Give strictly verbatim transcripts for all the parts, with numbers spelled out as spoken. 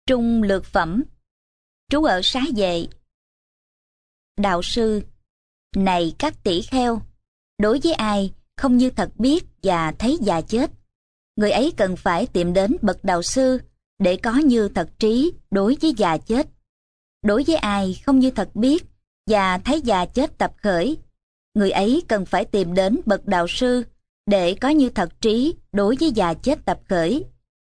Trung lược phẩm. Trú ở Xá Vệ. Đạo sư: này các tỷ kheo, đối với ai không như thật biết và thấy già chết, người ấy cần phải tìm đến bậc đạo sư để có như thật trí đối với già chết. Đối với ai không như thật biết và thấy già chết tập khởi, người ấy cần phải tìm đến bậc đạo sư để có như thật trí đối với già chết tập khởi.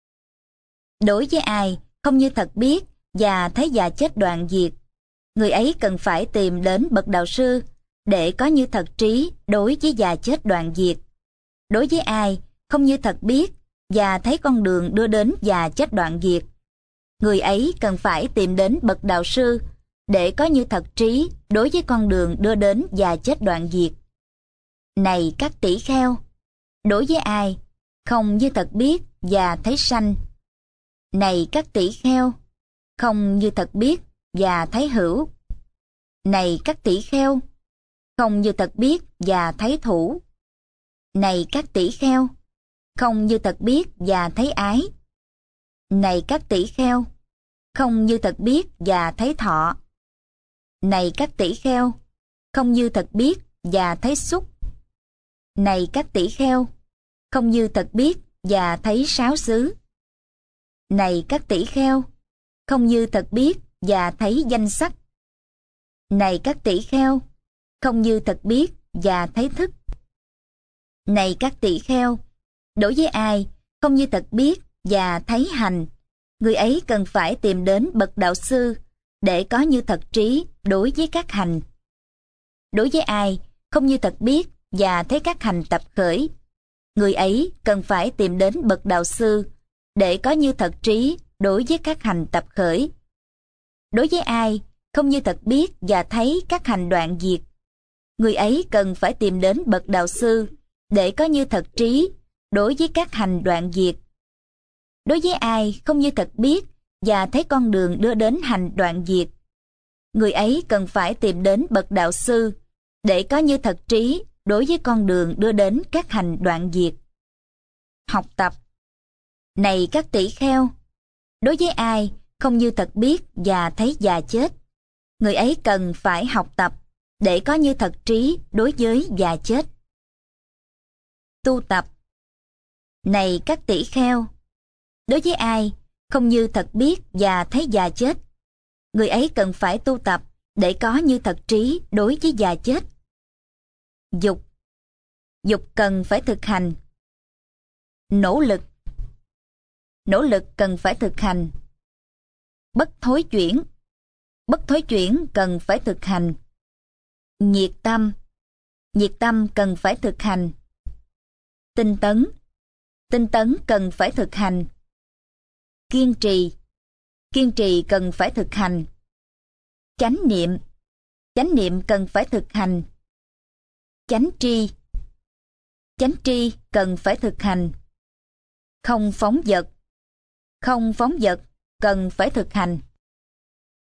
Đối với ai không như thật biết và thấy già chết đoạn diệt, người ấy cần phải tìm đến bậc đạo sư để có như thật trí đối với già chết đoạn diệt. Đối với ai không như thật biết và thấy con đường đưa đến già chết đoạn diệt, người ấy cần phải tìm đến bậc đạo sư để có như thật trí đối với con đường đưa đến già chết đoạn diệt. Này các tỷ kheo, đối với ai không như thật biết và thấy sanh. Này các tỷ kheo, không như thật biết và thấy hữu. Này các tỷ kheo, không như thật biết và thấy thủ. Này các tỷ kheo, không như thật biết và thấy ái. Này các tỷ kheo, không như thật biết và thấy thọ. Này các tỷ kheo, không như thật biết và thấy xúc. Này các tỷ kheo, không như thật biết và thấy sáu xứ. Này các tỷ kheo, không như thật biết và thấy danh sắc. Này các tỷ kheo, không như thật biết và thấy thức. Này các tỷ kheo, đối với ai không như thật biết và thấy hành, người ấy cần phải tìm đến bậc đạo sư để có như thật trí đối với các hành. Đối với ai không như thật biết và thấy các hành tập khởi, người ấy cần phải tìm đến bậc đạo sư để có như thật trí đối với các hành tập khởi. Đối với ai không như thật biết và thấy các hành đoạn diệt, người ấy cần phải tìm đến bậc đạo sư để có như thật trí đối với các hành đoạn diệt. Đối với ai không như thật biết và thấy con đường đưa đến hành đoạn diệt, người ấy cần phải tìm đến bậc đạo sư để có như thật trí đối với con đường đưa đến các hành đoạn diệt. Học tập. Này các tỷ kheo, đối với ai không như thật biết và thấy già chết, người ấy cần phải học tập để có như thật trí đối với già chết. Tu tập. Này các tỷ kheo, đối với ai không như thật biết và thấy già chết, người ấy cần phải tu tập để có như thật trí đối với già chết. Dục. Dục cần phải thực hành. Nỗ lực. Nỗ lực cần phải thực hành. Bất thối chuyển. Bất thối chuyển cần phải thực hành. Nhiệt tâm. Nhiệt tâm cần phải thực hành. Tinh tấn. Tinh tấn cần phải thực hành. Kiên trì. Kiên trì cần phải thực hành. Chánh niệm. Chánh niệm cần phải thực hành. Chánh tri. Chánh tri cần phải thực hành. Không phóng dật. Không phóng dật cần phải thực hành.